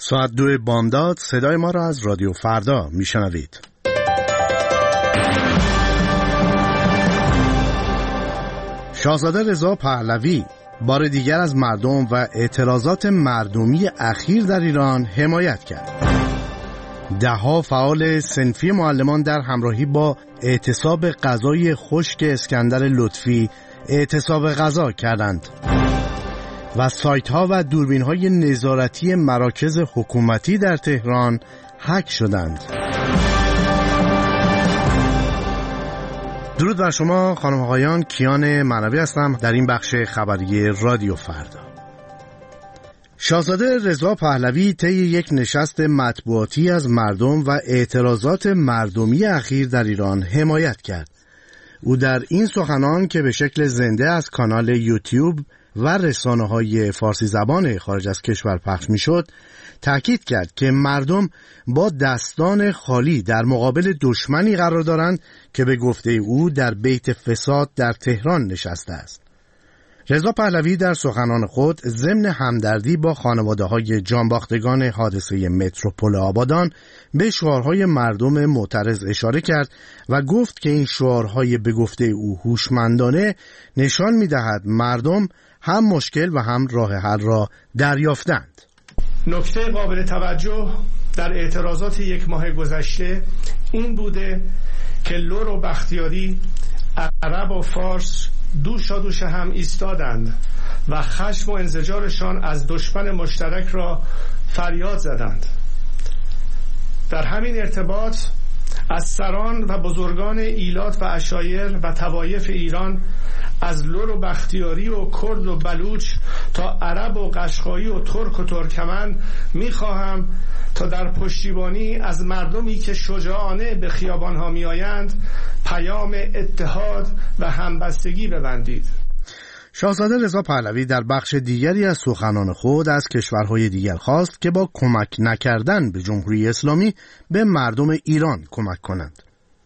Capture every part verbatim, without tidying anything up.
ساعت دو بامداد صدای ما را از رادیو فردا میشنوید. شاهزاده رضا پهلوی بار دیگر از مردم و اعتراضات مردمی اخیر در ایران حمایت کرد. ده‌ها فعال صنفی معلمان در همراهی با اعتصاب غذای خشک اسکندر لطفی اعتصاب غذا کردند و سایت ها و دوربین های نظارتی مراکز حکومتی در تهران هک شدند. درود بر شما خانم آقایان، کیان معنوی هستم در این بخش خبری رادیو فردا. شاهزاده رضا پهلوی طی یک نشست مطبوعاتی از مردم و اعتراضات مردمی اخیر در ایران حمایت کرد. او در این سخنان که به شکل زنده از کانال یوتیوب و رسانه‌های فارسی زبان خارج از کشور پخش می‌شد، تأکید کرد که مردم با دستان خالی در مقابل دشمنی قرار دارند که به گفته او در بیت فساد در تهران نشسته است. رضا پهلوی در سخنان خود ضمن همدردی با خانواده‌های جانباختگان حادثه متروپول آبادان به شعارهای مردم معترض اشاره کرد و گفت که این شعارهای به گفته او هوشمندانه نشان می‌دهد مردم هم مشکل و هم راه حل را دریافتند. نکته قابل توجه در اعتراضات یک ماه گذشته این بوده که لور و بختیاری، عرب و فارس دوشا دوش هم ایستادند و خشم و انزجارشان از دشمن مشترک را فریاد زدند. در همین ارتباط از سران و بزرگان ایلات و عشایر و طوایف ایران، از لور و بختیاری و کرد و بلوچ تا عرب و قشقایی و ترک و ترکمن می‌خواهم تا در پشتیبانی از مردمی که شجاعانه به خیابان‌ها می‌آیند پیام اتحاد و همبستگی ببندید. شاهزاده رضا پهلوی در بخش دیگری از سخنان خود از کشورهای دیگر خواست که با کمک نکردن به جمهوری اسلامی به مردم ایران کمک کنند.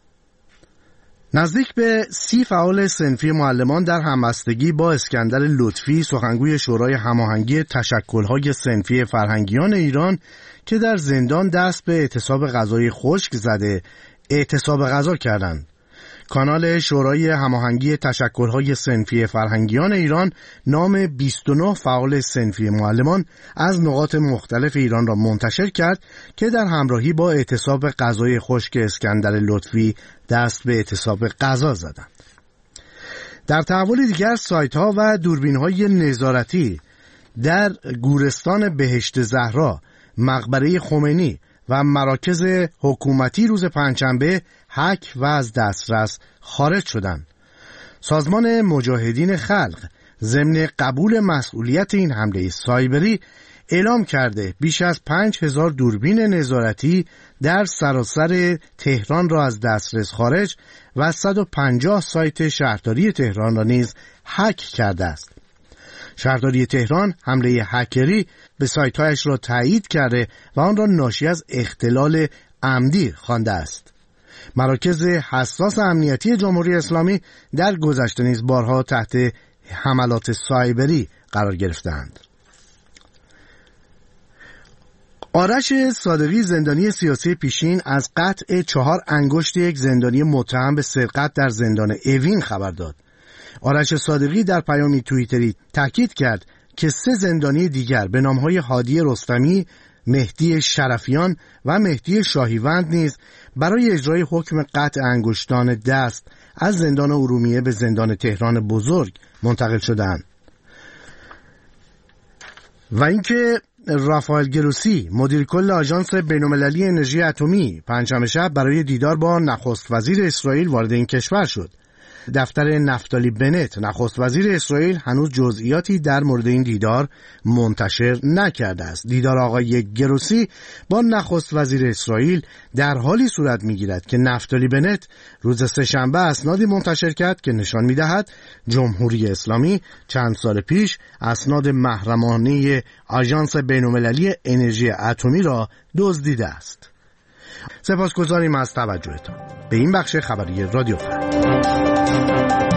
نزدیک به سی فعال صنفی معلمان در همبستگی با اسکندر لطفی، سخنگوی شورای هماهنگی تشکل‌های صنفی فرهنگیان ایران که در زندان دست به اعتصاب غذای خشک زده، اعتصاب غذا کردند. کانال شورای هماهنگی تشکل‌های صنفی فرهنگیان ایران نام بیست و نه فعال صنفی معلمان از نقاط مختلف ایران را منتشر کرد که در همراهی با اعتصاب غذای خشک اسکندر لطفی دست به اعتصاب غذا زدند. در تحول دیگر سایت‌ها و دوربین‌های نظارتی در گورستان بهشت زهرا، مقبره خمینی و مراکز حکومتی روز پنجشنبه هک و از دسترس خارج شدند. سازمان مجاهدین خلق ضمن قبول مسئولیت این حمله سایبری اعلام کرده بیش از پنج هزار دوربین نظارتی در سراسر تهران را از دسترس خارج و صد و پنجاه سایت شهرداری تهران را نیز هک کرده است. شهرداری تهران حمله هکری به سایت‌هایش را تایید کرده و آن را ناشی از اختلال عمدی خوانده است. مراکز حساس امنیتی جمهوری اسلامی در گذشته نیز بارها تحت حملات سایبری قرار گرفتند. آرش صادقی، زندانی سیاسی پیشین، از قطع چهار انگشت یک زندانی متهم به سرقت در زندان اوین خبر داد. آرش صادقی در پیامی توییتری تاکید کرد که سه زندانی دیگر به نام‌های هادی رستمی، مهدی شرفیان و مهدی شاهیوند نیز برای اجرای حکم قطع انگشتان دست از زندان ارومیه به زندان تهران بزرگ منتقل شدند. و اینکه رافائل گروسی، مدیر کل آژانس بین‌المللی انرژی اتمی، پنجشنبه شب برای دیدار با نخست وزیر اسرائیل وارد این کشور شد. دفتر نفتالی بنت، نخست وزیر اسرائیل، هنوز جزئیاتی در مورد این دیدار منتشر نکرده است. دیدار آقای گروسی با نخست وزیر اسرائیل در حالی صورت می‌گیرد که نفتالی بنت روز سه‌شنبه اسنادی منتشر کرد که نشان می‌دهد جمهوری اسلامی چند سال پیش اسناد محرمانه آژانس بین‌المللی انرژی اتمی را دزدیده است. سپاسگزاریم از توجهتان به این بخش خبری رادیو فردا.